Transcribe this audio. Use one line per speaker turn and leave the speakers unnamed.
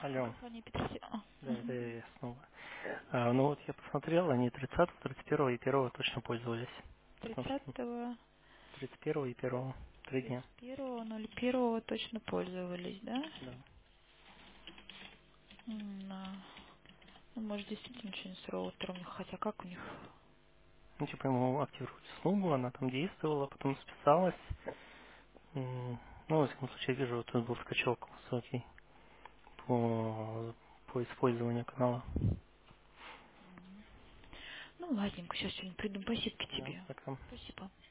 Алло,
Компания Петросян.
да, это я снова. Ну вот я посмотрел, они 30, 31 и 1 точно пользовались. Потому что
30-го,
31 и 1 3 дня.
31-го, 01-го точно пользовались, да?
Да.
Да. Ну, может, действительно что-нибудь с роутером, хотя как у них?
Ну, типа ему активировать услугу, она там действовала, потом списалась. Ну, во всяком случае, вижу, вот тут был скачок высокий по использованию канала.
Ну, ладненько, сейчас что-нибудь придумаю. Спасибо
Да,
тебе.
так там.
Спасибо.